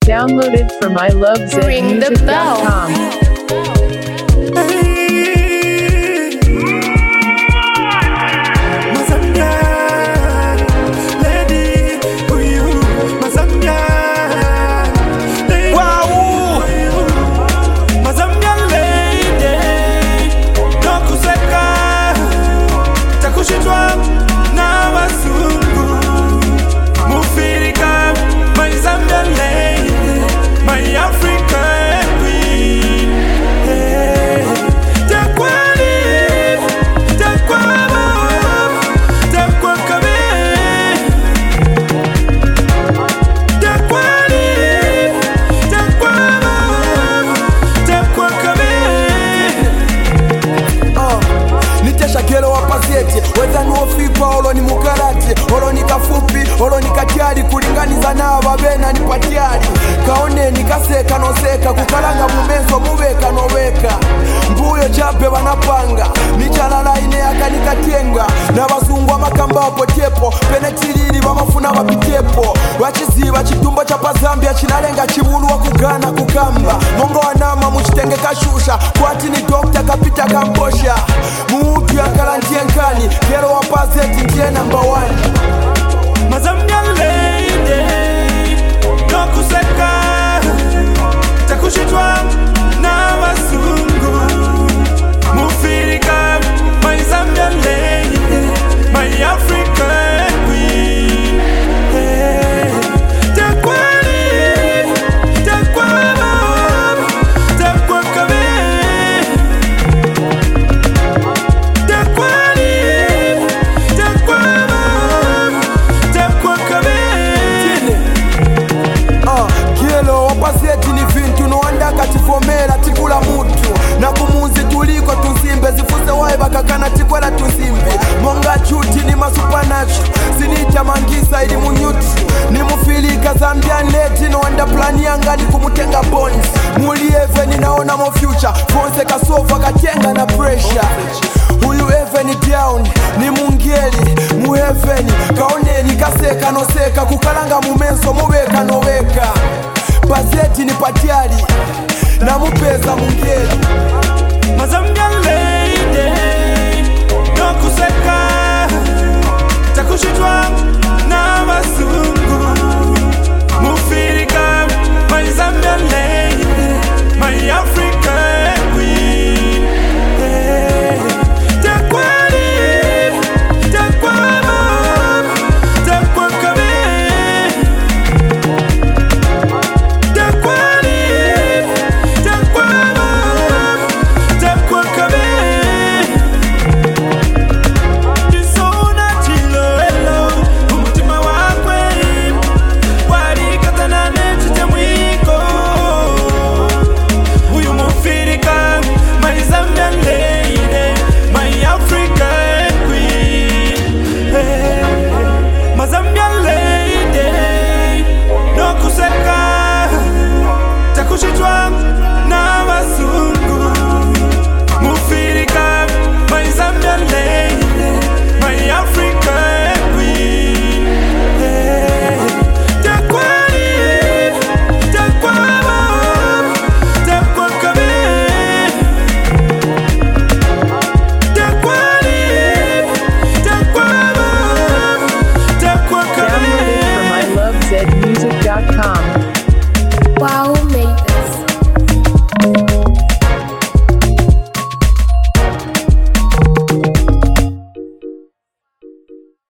Downloaded from ilovezmusic.com. Weza nuofipa olo ni mukarati, olo ni kafupi, olo ni katiari, kulinganiza na wabena ni patiari. Kaone ni kaseka noseka, kukalanga mumenso mubeka noweka. Mbuyo chape wanapanga, michalala ineaka nikatenga. Na wasungwa makamba wapotepo, penetiriri wamafuna wapitepo. Wachizi wachitumbo chapa Zambia, chinalenga chibulu wa kugana kukamba. Mongo wanama muchitenge kashusha, kwati ni dokta kapita kambosha. Muutu ya kalantie nkani, kero wapazeti ndiye number 1. Mazambia lady, no kuseka, takushitwa na wasungu. Mufirika, my Zambia lady, my African queen. Takwani, takwama, takwakabe. Wapazeti ni vintu noandaka tifomela tikula mutu. Na kumuzi tuliko tuzimbe, zifuse wae bakakana tikwela tuzimbe. Monga chuti ni masupanacho, sinita mangisa ili munyuti. Ni mufilika Zambian leti noanda plani yanga ni kumutenga bonds. Muli even naona mo future, fonse kasofa katenga na pressure. Huyu even down, ni mungeli, mu heaven. Kaoneni kaseka noseka, kukalanga mumenso mubeka noweka. Bazeti ni patiari, na mupeza mungeli.